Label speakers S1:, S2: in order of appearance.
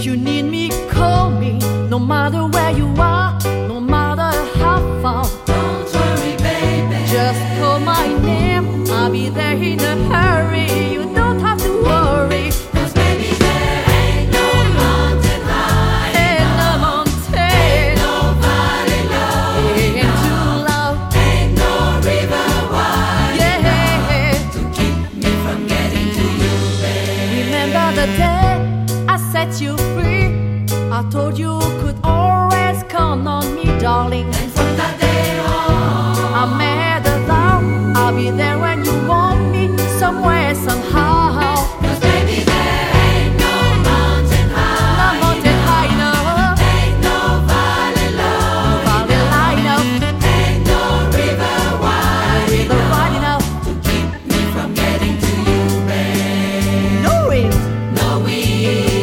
S1: you need me, call me. No matter where you are, no matter how far.
S2: Don't worry, baby.
S1: Just call my name, I'll be there in a hurry. You don't have to worry.
S2: 'Cause baby, there ain't no mountain high
S1: Ain't no
S2: enough.
S1: mountain,
S2: Ain't no valley low
S1: ain't
S2: enough.
S1: too loud.
S2: Ain't no river wide
S1: Yeah.
S2: enough to keep me from getting to you, baby.
S1: Remember the day I set you free? I told you could always count on me, darling.
S2: And from that day on,
S1: I made a vow, I'll be there when you want me, somewhere, somehow.
S2: 'cause baby, there ain't no mountain
S1: No
S2: high
S1: mountain
S2: enough.
S1: high enough,
S2: Ain't no valley low
S1: valley
S2: enough.
S1: high enough,
S2: Ain't no river wide
S1: river wide
S2: enough
S1: enough.
S2: to keep me from getting to you, babe.
S1: No wind,
S2: No wind